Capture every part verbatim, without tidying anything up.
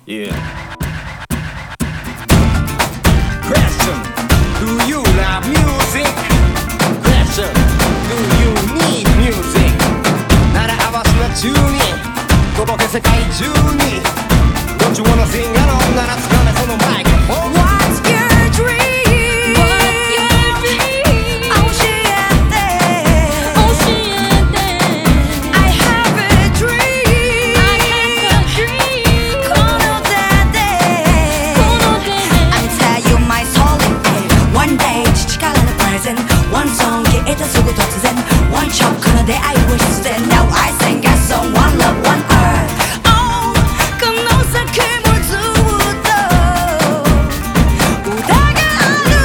Yeah. Question: Do you love music? Question: Do you need music? なら合わすな中に届け世界中に Don't you wanna sing along? ならつかめそのマイクフォン What's your dream? What's your dream? 教えて教えて I have a dream I have a dream この手でこの手で I tell you my soul One day 父からのプレゼン One song 聞いてすぐ突然 One shot この出会いを必然 Now I sing a song One love one earth Oh この先もずっと歌がある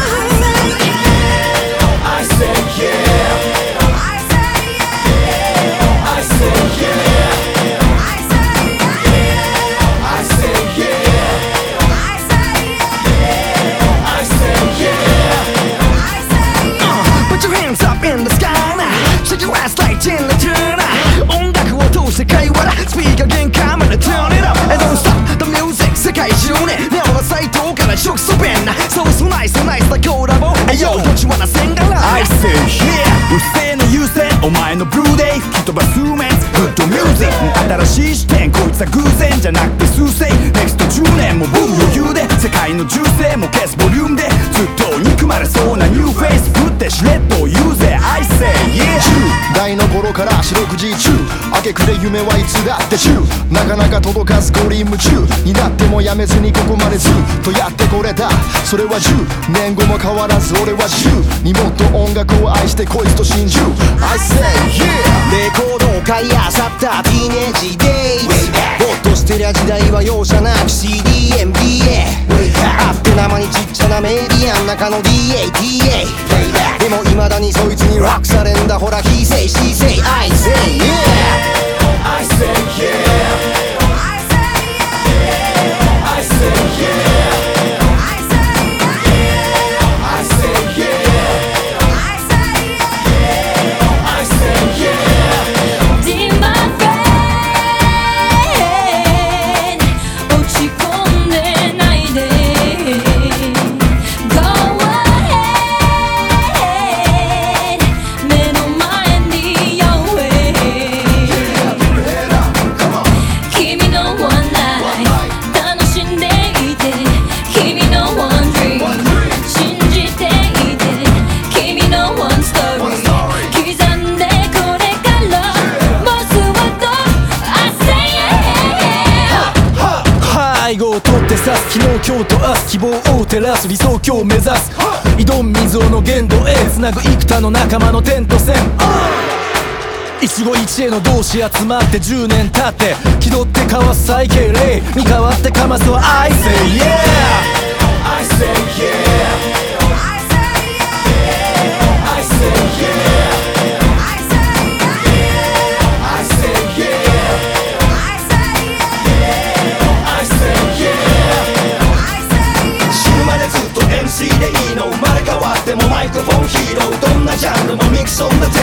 I say yeah I say yeah I say yeah I say yeah I say yeah I say yeah I say yeah I say yeah Put your hands up in the sky now Shake your ass like Tina Turner 音楽を通して会話だスピーカー弦カメラ Turn it up and don't stop the music 世界中にネオなサイトから直送弁な So so nice so nice なコラボ Hey yo don't you wanna sing along I say yeah うっせえな優勢お前のブルーデイ吹き飛ばすメンツグッドミュージック新しい視点こいつは偶然じゃなくて数勢 Next じゅうねんもブーム余裕で世界の銃声も消すボリュームでずっと憎まれそうなニューフェイス振ってシレッドを言うぜ I say yeah じゅう代の頃から四六時中明け暮れ夢はいつだって中なかなか届かずゴリ夢中になってもやめずにここまでずっとやってこれたそれはじゅうねんごも変わらず俺はじゅうにもっと音楽を愛してこいつと心中 I say yeah レコードを買いあさったティーネージデイズぼっとしてりゃ時代は容赦なく シーディーエムディーエー あって生にちっちゃなメディアン中の ディーエーティーエー でも未だにそいつにロックされんだほら He say she say I say yeah I say yeah I say yeah I say yeah I say yeah I say yeah I say yeah I say yeah Dear my friend 落ち込んでないで Go ahead 目の前に Your way 君の One life 楽しんでいて君の One dream 信じていて君の One story 刻んでこれからまずはどう I say yeah 背後を取って刺す昨日今日と明日希望を照らす理想郷を目指す挑む溝の限度へつなぐ幾多の仲間の点と線一期一会の同士集まってじゅうねん経って気取って交わす最敬礼に代わってかますは I say yeah I say yeah I say yeah I say yeah I say yeah I say yeah I say yeah I say yeah I say yeah 死ぬまでずっと エムシー でいいの生まれ変わってもマイクロフォンヒーローどんなジャンルもミクソンだぜ